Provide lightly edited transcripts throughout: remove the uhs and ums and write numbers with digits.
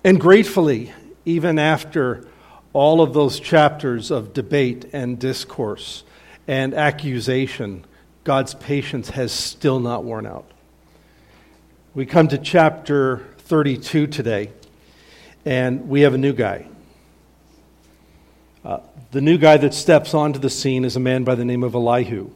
And gratefully, even after all of those chapters of debate and discourse and accusation, God's patience has still not worn out. We come to chapter 32 today, and we have a new guy. The new guy that steps onto the scene is a man by the name of Elihu.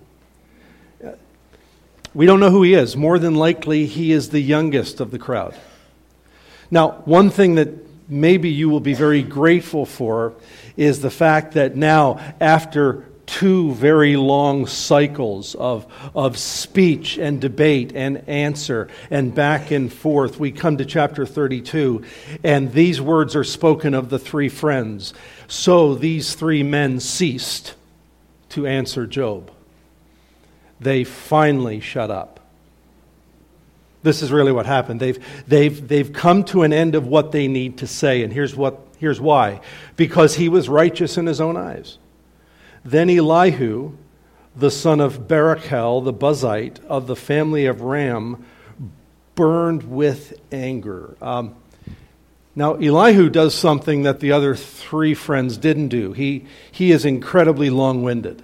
We don't know who he is. More than likely, he is the youngest of the crowd. Now, one thing that maybe you will be very grateful for is the fact that now, after two very long cycles of speech and debate and answer and back and forth, we come to chapter 32, and these words are spoken of the three friends. So these three men ceased to answer Job. They finally shut up. This is really what happened. They've come to an end of what they need to say, and here's why. Because he was righteous in his own eyes. Then Elihu, the son of Barachel, the Buzite, of the family of Ram, burned with anger. Now, Elihu does something that the other three friends didn't do. He is incredibly long-winded.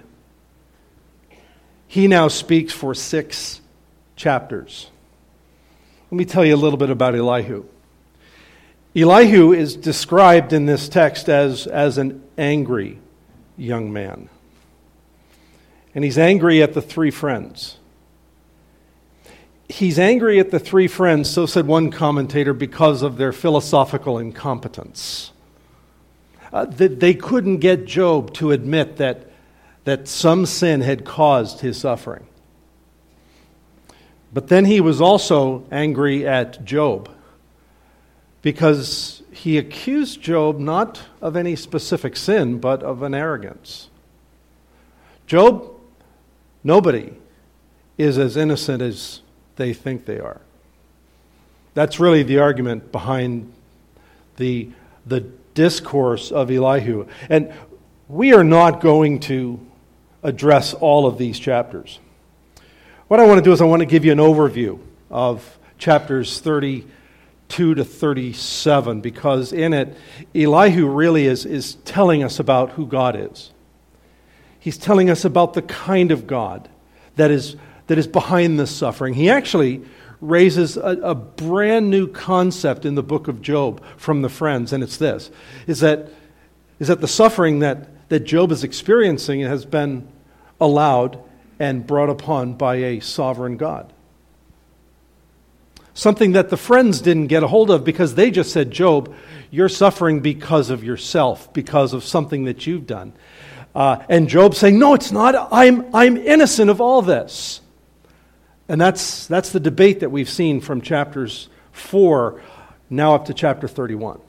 He now speaks for 6 chapters. Let me tell you a little bit about Elihu. Elihu is described in this text as an angry young man. And he's angry at the three friends. He's angry at the three friends, so said one commentator, because of their philosophical incompetence. They couldn't get Job to admit that some sin had caused his suffering. But then he was also angry at Job because he accused Job not of any specific sin, but of an arrogance. Job, nobody is as innocent as they think they are. That's really the argument behind the discourse of Elihu. And we are not going to address all of these chapters. What I want to do is I want to give you an overview of chapters 32 to 37, because in it, Elihu really is telling us about who God is. He's telling us about the kind of God that is behind this suffering. He actually raises a brand new concept in the book of Job from the friends, and it's this, is that the suffering that Job is experiencing has been allowed and brought upon by a sovereign God. Something that the friends didn't get a hold of because they just said, Job, you're suffering because of yourself, because of something that you've done. And Job saying, no, it's not. I'm innocent of all this. And that's the debate that we've seen from chapters 4 now up to chapter 31.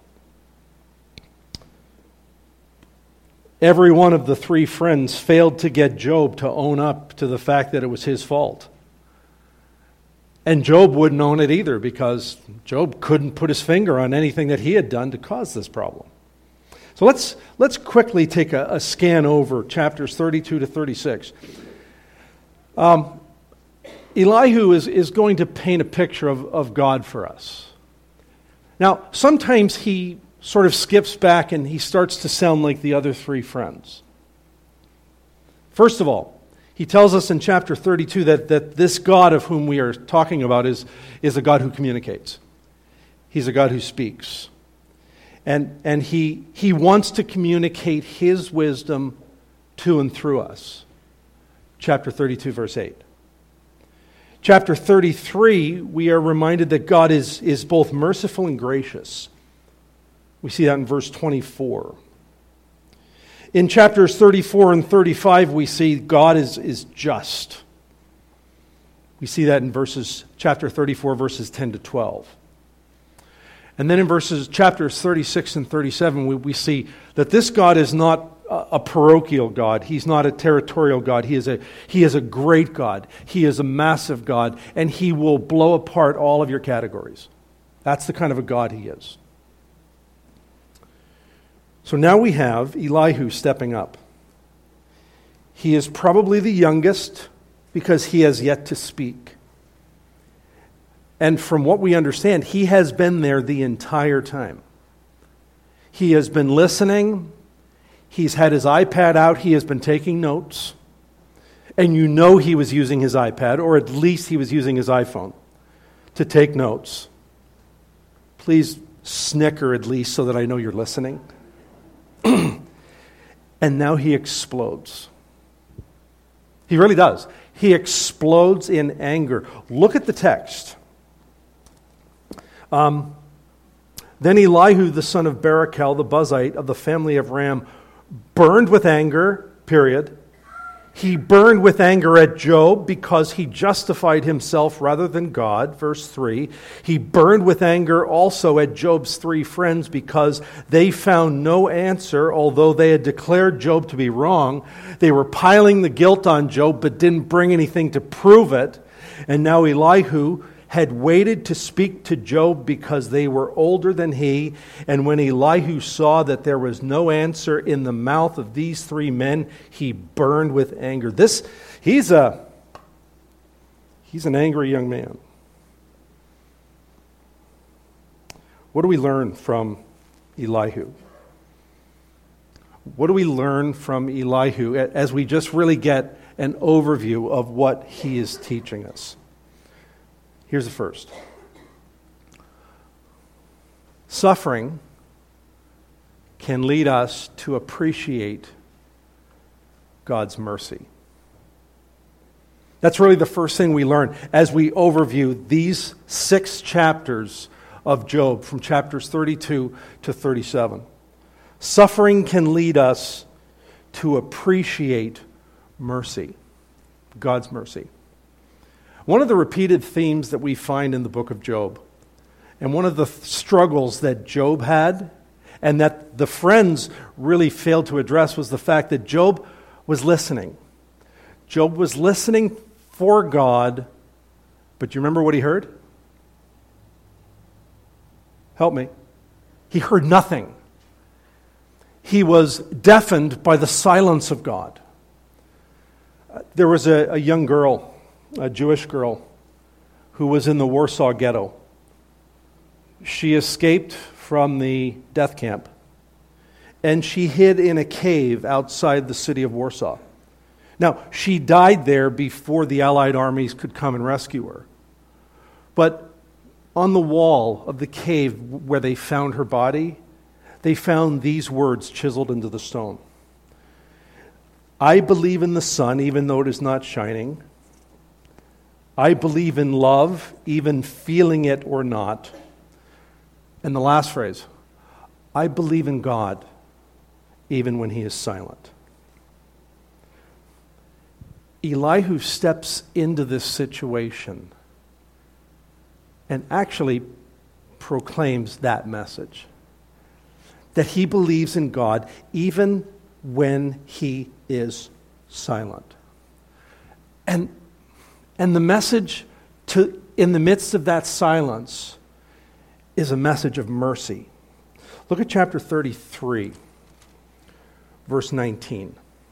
Every one of the three friends failed to get Job to own up to the fact that it was his fault. And Job wouldn't own it either because Job couldn't put his finger on anything that he had done to cause this problem. So let's quickly take a scan over chapters 32 to 36. Elihu is going to paint a picture of God for us. Now, sometimes he sort of skips back and he starts to sound like the other three friends. First of all, he tells us in chapter 32 that this God of whom we are talking about is a God who communicates. He's a God who speaks. And he wants to communicate his wisdom to and through us. Chapter 32, verse 8. Chapter 33, we are reminded that God is both merciful and gracious. We see that in verse 24. In chapters 34 and 35, we see God is just. We see that in chapter 34, verses 10 to 12. And then in chapters 36 and 37, we see that this God is not a parochial God. He's not a territorial God. He is a great God. He is a massive God, and he will blow apart all of your categories. That's the kind of a God he is. So now we have Elihu stepping up. He is probably the youngest because he has yet to speak. And from what we understand, he has been there the entire time. He has been listening. He's had his iPad out. He has been taking notes. And you know he was using his iPad, or at least he was using his iPhone to take notes. Please snicker at least so that I know you're listening. And now he explodes. He really does. He explodes in anger. Look at the text. Then Elihu, the son of Barachel, the Buzite of the family of Ram, burned with anger, period. He burned with anger at Job because he justified himself rather than God, verse 3. He burned with anger also at Job's three friends because they found no answer, although they had declared Job to be wrong. They were piling the guilt on Job but didn't bring anything to prove it. And now Elihu had waited to speak to Job because they were older than he. And when Elihu saw that there was no answer in the mouth of these three men, he burned with anger. He's an angry young man. What do we learn from Elihu? What do we learn from Elihu as we just really get an overview of what he is teaching us? Here's the first. Suffering can lead us to appreciate God's mercy. That's really the first thing we learn as we overview these 6 chapters of Job, from chapters 32 to 37. Suffering can lead us to appreciate mercy, God's mercy. One of the repeated themes that we find in the book of Job, and one of the struggles that Job had, and that the friends really failed to address, was the fact that Job was listening. Job was listening for God, but you remember what he heard? Help me. He heard nothing. He was deafened by the silence of God. There was a young girl, a Jewish girl, who was in the Warsaw Ghetto. She escaped from the death camp, and she hid in a cave outside the city of Warsaw. Now, she died there before the Allied armies could come and rescue her. But on the wall of the cave where they found her body, they found these words chiseled into the stone. I believe in the sun, even though it is not shining. I believe in love, even feeling it or not. And the last phrase, I believe in God, even when he is silent. Elihu steps into this situation and actually proclaims that message, that he believes in God even when he is silent. And the message in the midst of that silence is a message of mercy. Look at chapter 33, verse 19.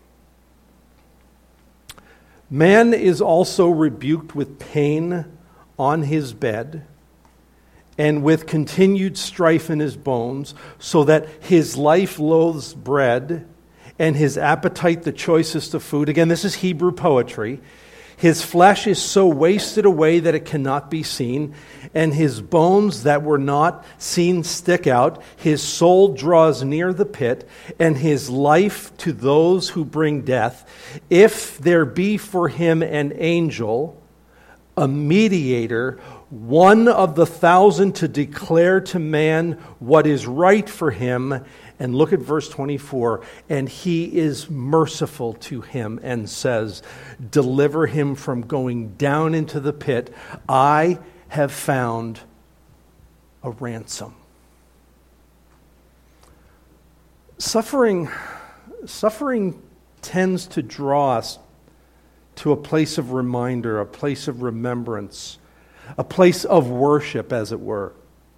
Man is also rebuked with pain on his bed and with continued strife in his bones, so that his life loathes bread and his appetite the choicest of food. Again, this is Hebrew poetry. His flesh is so wasted away that it cannot be seen, and his bones that were not seen stick out. His soul draws near the pit, and his life to those who bring death. If there be for him an angel, a mediator, one of the 1,000 to declare to man what is right for him. And look at verse 24. And he is merciful to him and says, deliver him from going down into the pit. I have found a ransom. Suffering tends to draw us to a place of reminder, a place of remembrance, a place of worship, as it were.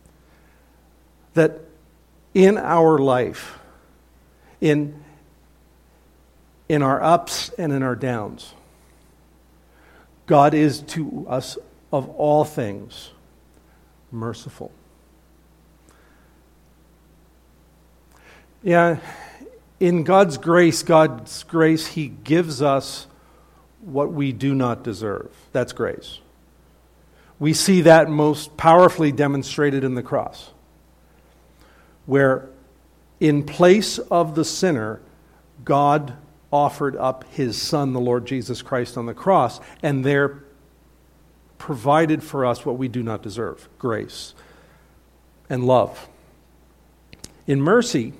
That in our life, in our ups and in our downs, God is to us of all things merciful. Yeah, in God's grace, He gives us what we do not deserve. That's grace. We see that most powerfully demonstrated in the cross, where in place of the sinner, God offered up His Son, the Lord Jesus Christ, on the cross, and there provided for us what we do not deserve, grace and love. In mercy,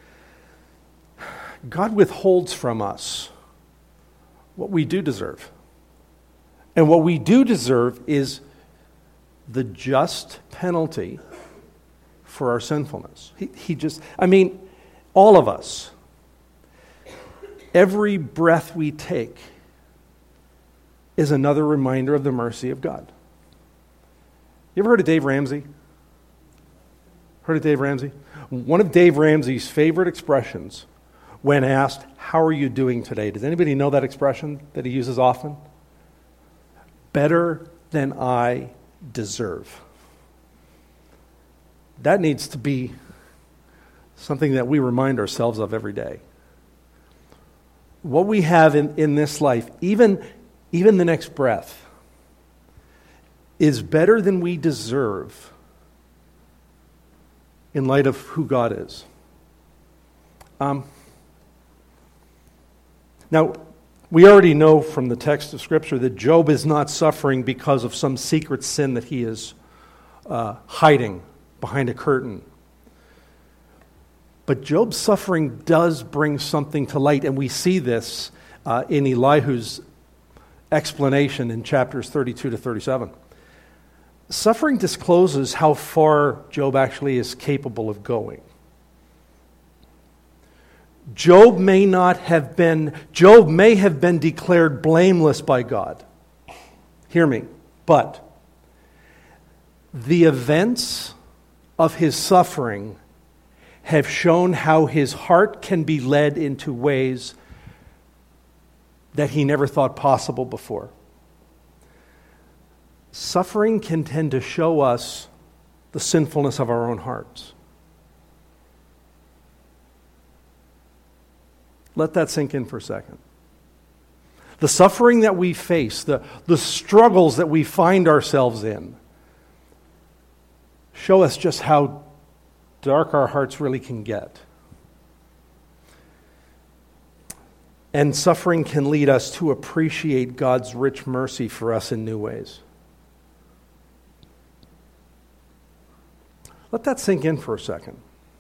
God withholds from us what we do deserve. And what we do deserve is the just penalty for our sinfulness. All of us, every breath we take is another reminder of the mercy of God. You ever heard of Dave Ramsey? Heard of Dave Ramsey? One of Dave Ramsey's favorite expressions when asked, "How are you doing today?" Does anybody know that expression that he uses often? Better than I deserve. That needs to be something that we remind ourselves of every day. What we have in this life, even the next breath, is better than we deserve in light of who God is. Now, we already know from the text of Scripture that Job is not suffering because of some secret sin that he is hiding behind a curtain. But Job's suffering does bring something to light, and we see this in Elihu's explanation in chapters 32 to 37. Suffering discloses how far Job actually is capable of going. Job may have been declared blameless by God. Hear me. But the events of his suffering have shown how his heart can be led into ways that he never thought possible before. Suffering can tend to show us the sinfulness of our own hearts. Let that sink in for a second. The suffering that we face, the struggles that we find ourselves in, show us just how dark our hearts really can get. And suffering can lead us to appreciate God's rich mercy for us in new ways. Let that sink in for a second.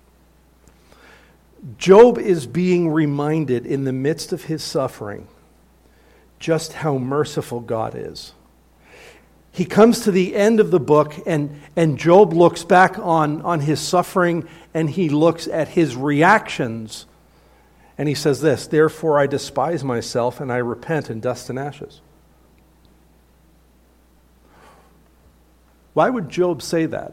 Job is being reminded in the midst of his suffering just how merciful God is. He comes to the end of the book, and Job looks back on his suffering, and he looks at his reactions, and he says this, "Therefore I despise myself, and I repent in dust and ashes." Why would Job say that?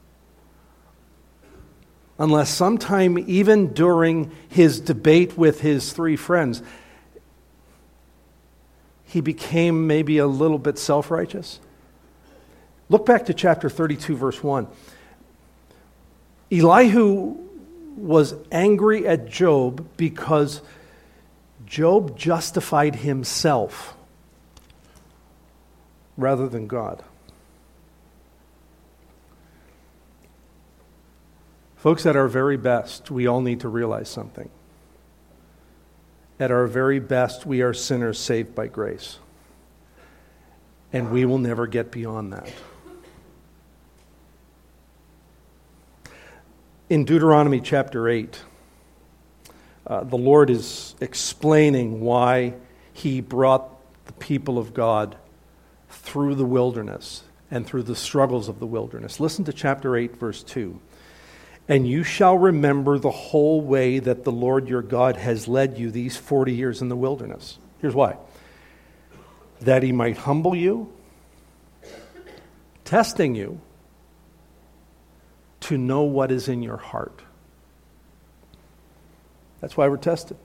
Unless sometime, even during his debate with his three friends, he became maybe a little bit self-righteous. Look back to chapter 32, verse 1. Elihu was angry at Job because Job justified himself rather than God. Folks, at our very best, we all need to realize something. At our very best, we are sinners saved by grace. And we will never get beyond that. In Deuteronomy chapter 8, the Lord is explaining why He brought the people of God through the wilderness and through the struggles of the wilderness. Listen to chapter 8, verse 2. "And you shall remember the whole way that the Lord your God has led you these 40 years in the wilderness." Here's why. "That He might humble you, testing you, to know what is in your heart." That's why we're tested.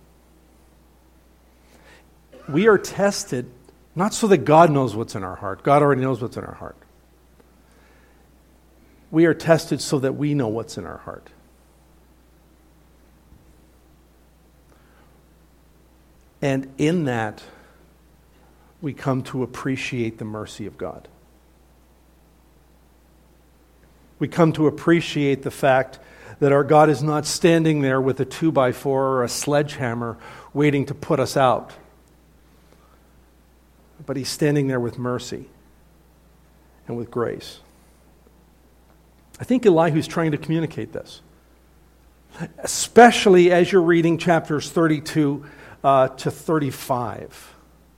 We are tested not so that God knows what's in our heart. God already knows what's in our heart. We are tested so that we know what's in our heart. And in that, we come to appreciate the mercy of God. We come to appreciate the fact that our God is not standing there with a 2x4 or a sledgehammer waiting to put us out. But He's standing there with mercy and with grace. I think Elihu's trying to communicate this, especially as you're reading chapters 32 to 35.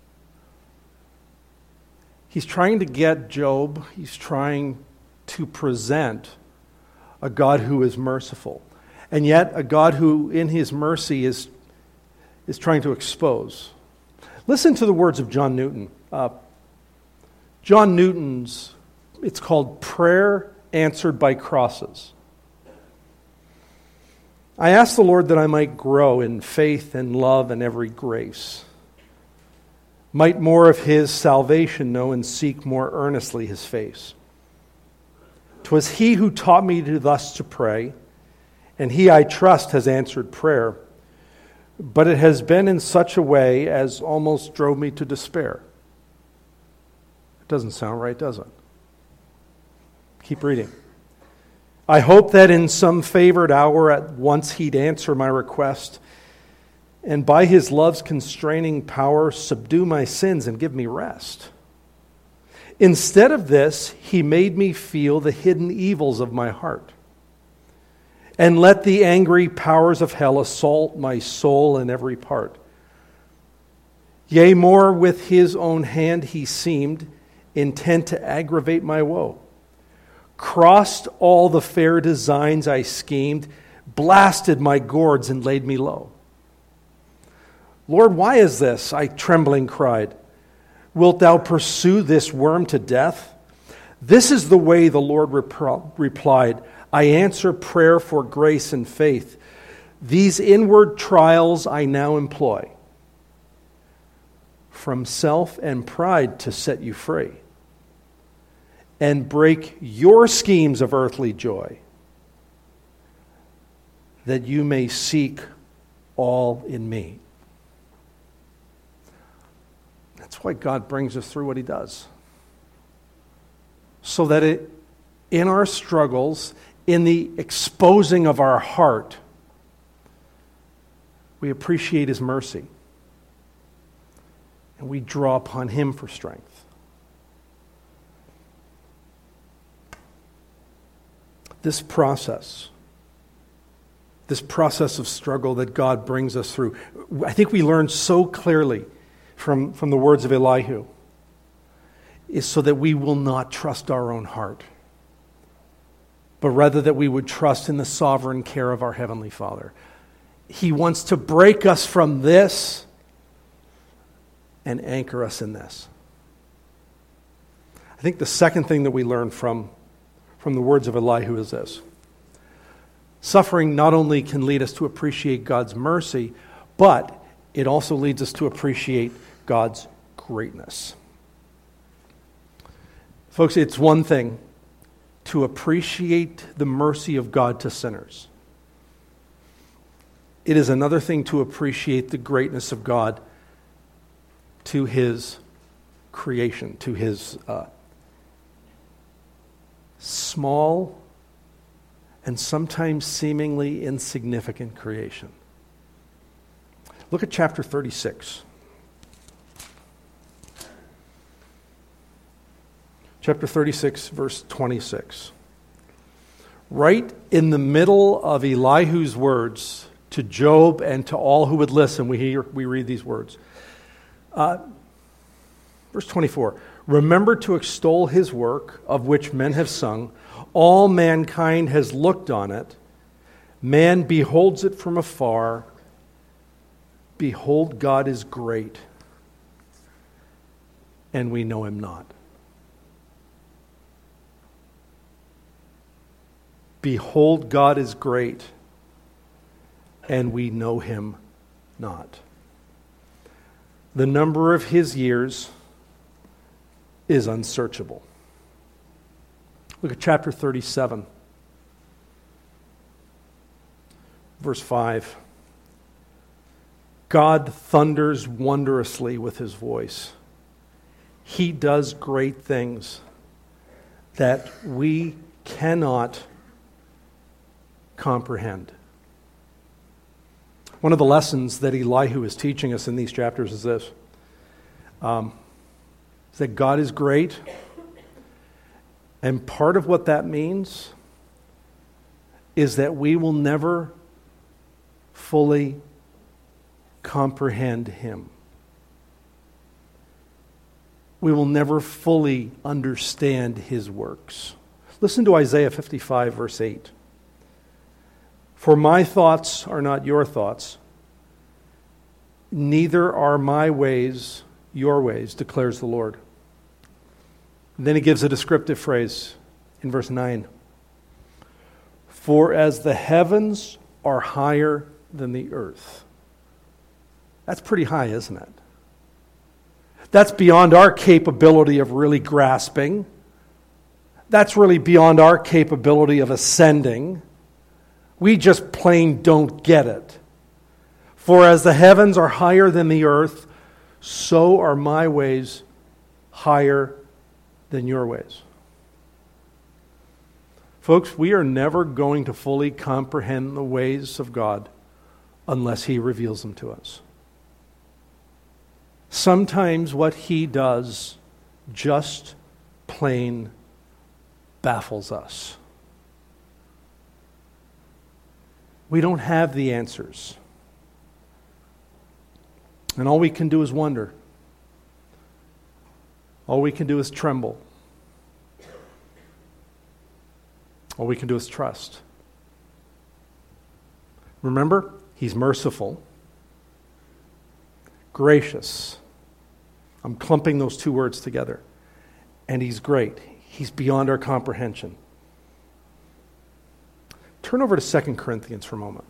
He's trying to get Job, he's trying to present a God who is merciful, and yet a God who in His mercy is trying to expose. Listen to the words of John Newton. John Newton's, it's called Prayer Answered by Crosses. I ask the Lord that I might grow in faith and love and every grace, might more of His salvation know and seek more earnestly His face. 'Twas He who taught me thus to pray, and He, I trust, has answered prayer, but it has been in such a way as almost drove me to despair. It doesn't sound right, does it? Keep reading. I hope that in some favored hour at once He'd answer my request, and by His love's constraining power subdue my sins and give me rest. Instead of this, He made me feel the hidden evils of my heart, and let the angry powers of hell assault my soul in every part. Yea, more with His own hand He seemed intent to aggravate my woe. Crossed all the fair designs I schemed, blasted my gourds and laid me low. Lord, why is this? I trembling cried. Wilt thou pursue this worm to death? This is the way, the Lord replied. I answer prayer for grace and faith. These inward trials I now employ, from self and pride to set you free, and break your schemes of earthly joy, that you may seek all in me. That's why God brings us through what He does. So that in our struggles, in the exposing of our heart, we appreciate His mercy. And we draw upon Him for strength. This process of struggle that God brings us through, I think we learn so clearly from the words of Elihu, is so that we will not trust our own heart, but rather that we would trust in the sovereign care of our Heavenly Father. He wants to break us from this and anchor us in this. I think the second thing that we learn from the words of Elihu is this. Suffering not only can lead us to appreciate God's mercy, but it also leads us to appreciate God's greatness. Folks, it's one thing to appreciate the mercy of God to sinners. It is another thing to appreciate the greatness of God to His creation, to His small and sometimes seemingly insignificant creation. Look at chapter 36. Chapter 36, verse 26. Right in the middle of Elihu's words to Job and to all who would listen, we read these words. Verse 24. Remember to extol His work, of which men have sung. All mankind has looked on it. Man beholds it from afar. Behold, God is great, and we know Him not. Behold, God is great, and we know Him not. The number of His years is unsearchable. Look at chapter 37, verse 5. God thunders wondrously with his voice. He does great things that we cannot comprehend. One of the lessons that Elihu is teaching us in these chapters is this. Is that God is great. And part of what that means is that we will never fully comprehend him. We will never fully understand his works. Listen to Isaiah 55, verse 8. For my thoughts are not your thoughts, neither are my ways your ways, declares the Lord. And then he gives a descriptive phrase in verse 9. For as the heavens are higher than the earth. That's pretty high, isn't it? That's beyond our capability of really grasping. That's really beyond our capability of ascending. We just plain don't get it. For as the heavens are higher than the earth, so are my ways higher than your ways. Folks, we are never going to fully comprehend the ways of God unless he reveals them to us. Sometimes what he does just plain baffles us. We don't have the answers. And all we can do is wonder. All we can do is tremble. All we can do is trust. Remember, he's merciful, gracious. I'm clumping those two words together. And he's great. He's beyond our comprehension. Turn over to 2 Corinthians for a moment.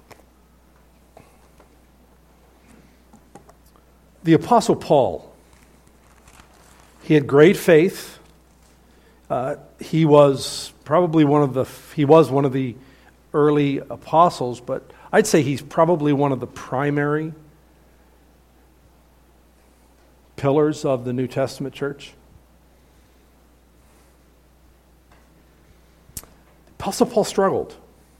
The Apostle Paul, he had great faith. He was one of the early apostles, but I'd say he's probably one of the primary pillars of the New Testament church. Apostle Paul struggled.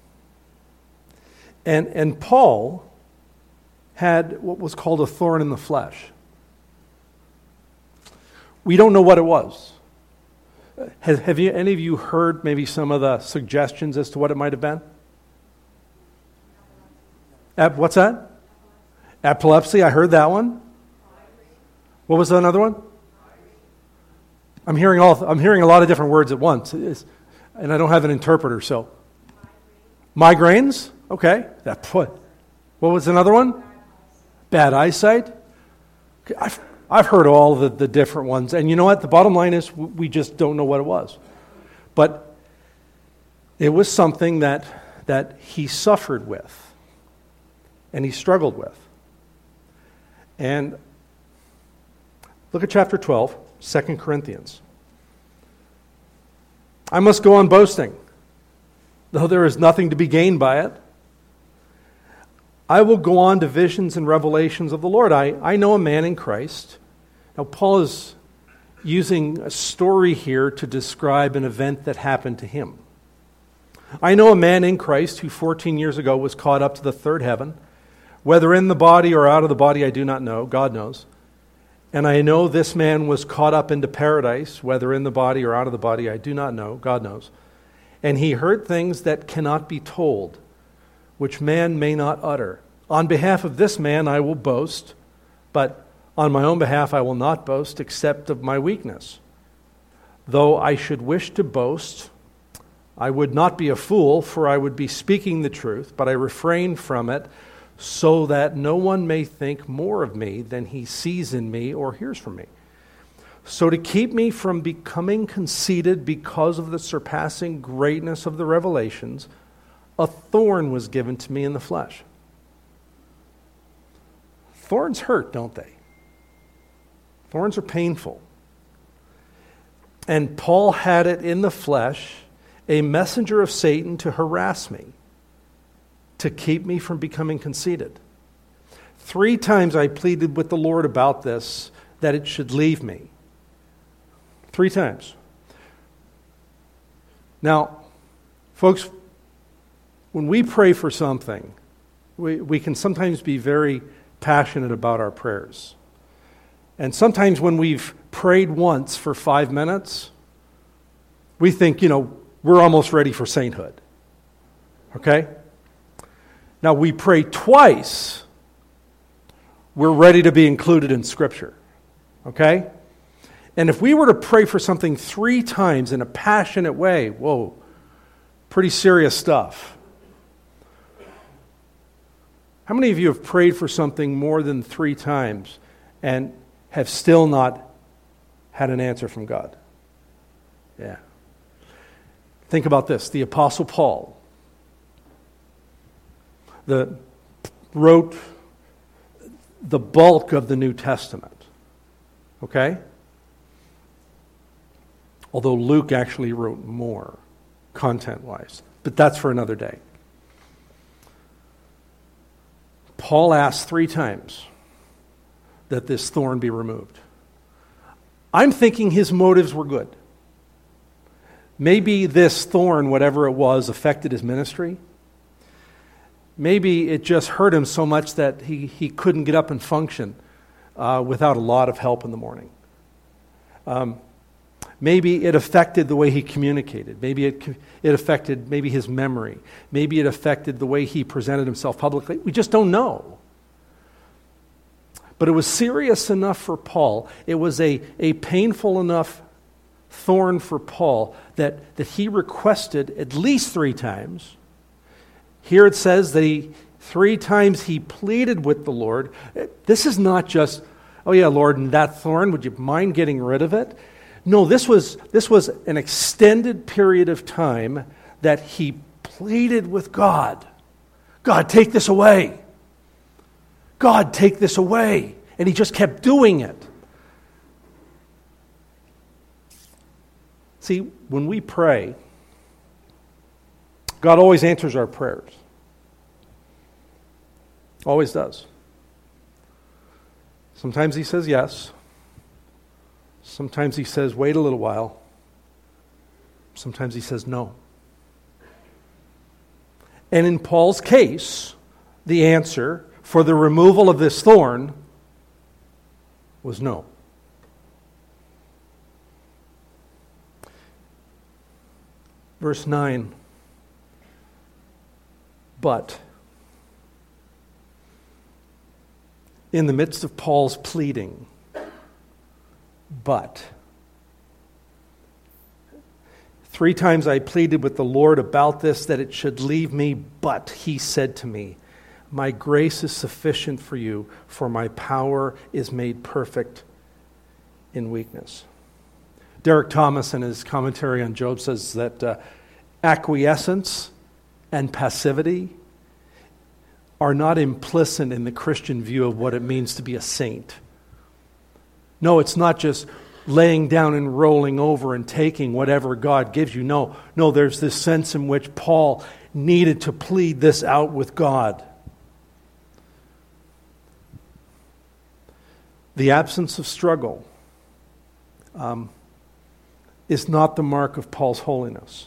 And Paul had what was called a thorn in the flesh. We don't know what it was. Have any of you heard maybe some of the suggestions as to what it might have been? What's that? Epilepsy, I heard that one. What was another one? I'm hearing a lot of different words at once, and I don't have an interpreter, so. Migraines? Okay. What was another one? Bad eyesight? I've heard all the different ones, and you know what? The bottom line is we just don't know what it was. But it was something that he suffered with, and he struggled with. And look at chapter 12, 2 Corinthians. I must go on boasting, though there is nothing to be gained by it. I will go on to visions and revelations of the Lord. I know a man in Christ. Now, Paul is using a story here to describe an event that happened to him. I know a man in Christ who 14 years ago was caught up to the third heaven. Whether in the body or out of the body, I do not know. God knows. And I know this man was caught up into paradise. Whether in the body or out of the body, I do not know. God knows. And he heard things that cannot be told, which man may not utter. On behalf of this man I will boast, but on my own behalf I will not boast except of my weakness. Though I should wish to boast, I would not be a fool, for I would be speaking the truth, but I refrain from it, so that no one may think more of me than he sees in me or hears from me. So to keep me from becoming conceited because of the surpassing greatness of the revelations, a thorn was given to me in the flesh. Thorns hurt, don't they? Thorns are painful. And Paul had it in the flesh, a messenger of Satan to harass me, to keep me from becoming conceited. 3 times I pleaded with the Lord about this, that it should leave me. 3 times. Now, folks, when we pray for something, we can sometimes be very passionate about our prayers. And sometimes when we've prayed once for 5 minutes, we think, we're almost ready for sainthood. Okay? Now, we pray twice, we're ready to be included in Scripture. Okay? And if we were to pray for something 3 times in a passionate way, whoa, pretty serious stuff. How many of you have prayed for something more than 3 times and have still not had an answer from God? Yeah. Think about this. The Apostle Paul wrote the bulk of the New Testament. Okay? Although Luke actually wrote more, content-wise. But that's for another day. Paul asked 3 times that this thorn be removed. I'm thinking his motives were good. Maybe this thorn, whatever it was, affected his ministry. Maybe it just hurt him so much that he couldn't get up and function without a lot of help in the morning. Maybe it affected the way he communicated. Maybe it affected his memory. Maybe it affected the way he presented himself publicly. We just don't know. But it was serious enough for Paul. It was a painful enough thorn for Paul that he requested at least 3 times. Here it says that 3 times he pleaded with the Lord. This is not just, oh yeah, Lord, and that thorn, would you mind getting rid of it? No, this was an extended period of time that he pleaded with God. God, take this away. God, take this away. And he just kept doing it. See, when we pray, God always answers our prayers. Always does. Sometimes he says yes. Sometimes he says, wait a little while. Sometimes he says no. And in Paul's case, the answer for the removal of this thorn was no. Verse 9. But in the midst of Paul's pleading, but 3 times I pleaded with the Lord about this, that it should leave me, but he said to me, my grace is sufficient for you, for my power is made perfect in weakness. Derek Thomas, in his commentary on Job, says that acquiescence and passivity are not implicit in the Christian view of what it means to be a saint. No, it's not just laying down and rolling over and taking whatever God gives you. No, there's this sense in which Paul needed to plead this out with God. The absence of struggle is not the mark of Paul's holiness.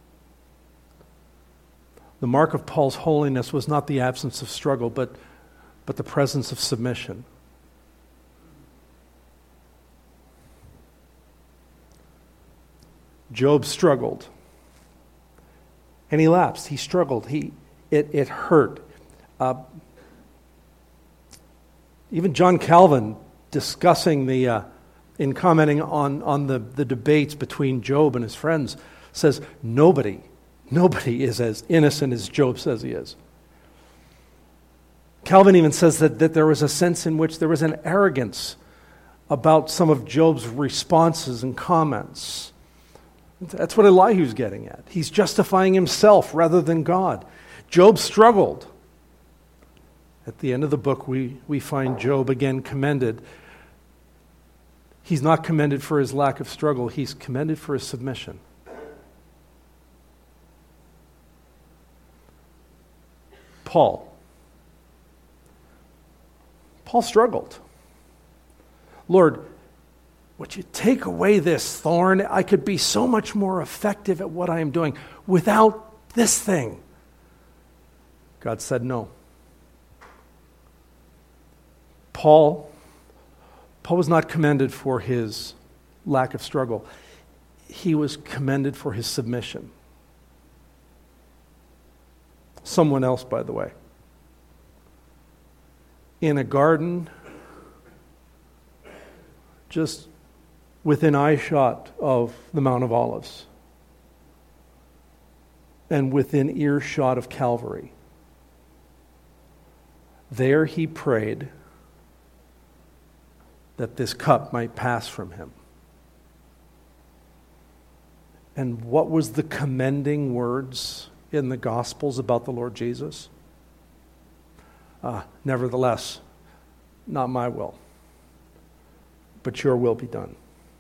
The mark of Paul's holiness was not the absence of struggle, but the presence of submission. Job struggled. And he lapsed. He struggled. It hurt. Even John Calvin, discussing in commenting on the debates between Job and his friends, says nobody is as innocent as Job says he is. Calvin even says that there was a sense in which there was an arrogance about some of Job's responses and comments. That's what Elihu's getting at. He's justifying himself rather than God. Job struggled. At the end of the book, we find Job again commended. He's not commended for his lack of struggle. He's commended for his submission. Paul. Paul struggled. Lord, would you take away this thorn? I could be so much more effective at what I am doing without this thing. God said no. Paul was not commended for his lack of struggle. He was commended for his submission. Someone else, by the way. In a garden, just within eyeshot of the Mount of Olives, and within earshot of Calvary, there he prayed that this cup might pass from him. And what was the commending words in the Gospels about the Lord Jesus? Nevertheless, not my will, but your will be done.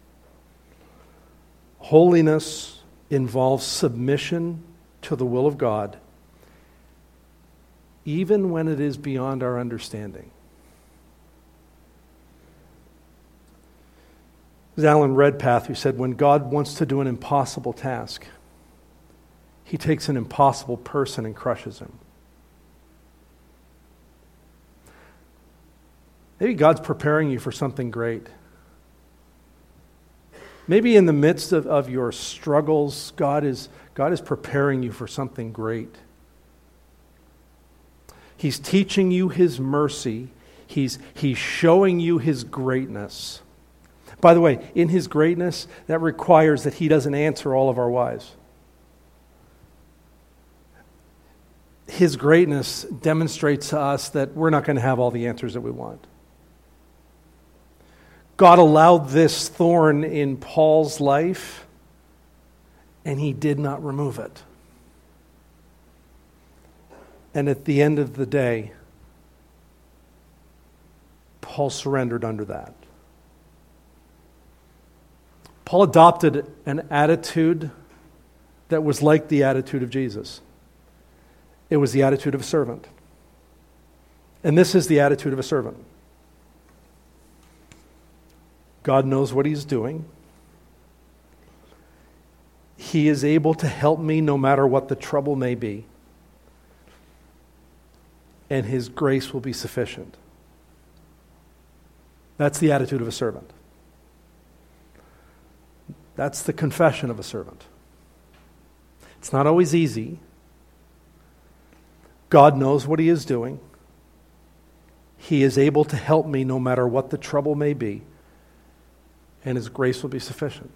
Holiness involves submission to the will of God, even when it is beyond our understanding. It was Alan Redpath who said, when God wants to do an impossible task, he takes an impossible person and crushes him. Maybe God's preparing you for something great. Maybe in the midst of your struggles, God is preparing you for something great. He's teaching you his mercy. He's showing you his greatness. By the way, in his greatness, that requires that he doesn't answer all of our whys. His greatness demonstrates to us that we're not going to have all the answers that we want. God allowed this thorn in Paul's life, and he did not remove it. And at the end of the day, Paul surrendered under that. Paul adopted an attitude that was like the attitude of Jesus. It was the attitude of a servant. And this is the attitude of a servant. God knows what he's doing. He is able to help me no matter what the trouble may be. And his grace will be sufficient. That's the attitude of a servant. That's the confession of a servant. It's not always easy. God knows what he is doing. He is able to help me no matter what the trouble may be, and his grace will be sufficient.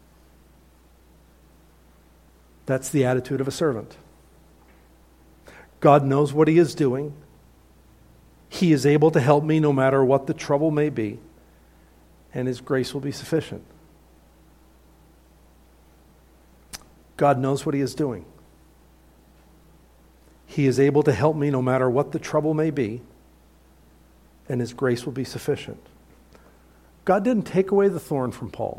That's the attitude of a servant. God knows what he is doing. He is able to help me no matter what the trouble may be, and his grace will be sufficient. God knows what he is doing. He is able to help me no matter what the trouble may be, and his grace will be sufficient. God didn't take away the thorn from Paul.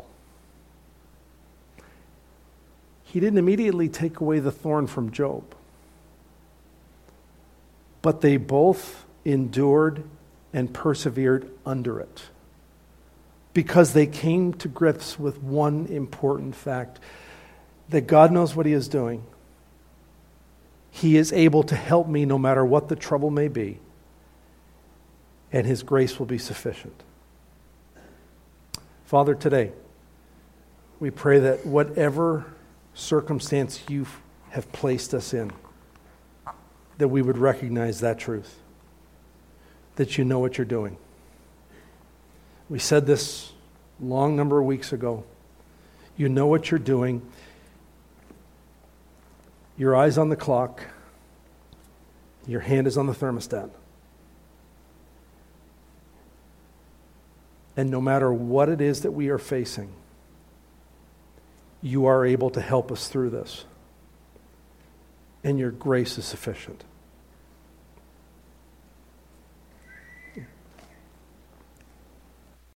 He didn't immediately take away the thorn from Job. But they both endured and persevered under it because they came to grips with one important fact, that God knows what he is doing. He is able to help me no matter what the trouble may be, and his grace will be sufficient. Father, today, we pray that whatever circumstance you have placed us in, that we would recognize that truth, that you know what you're doing. We said this a long number of weeks ago. You know what you're doing. Your eye's on the clock. Your hand is on the thermostat. And no matter what it is that we are facing, you are able to help us through this. And your grace is sufficient.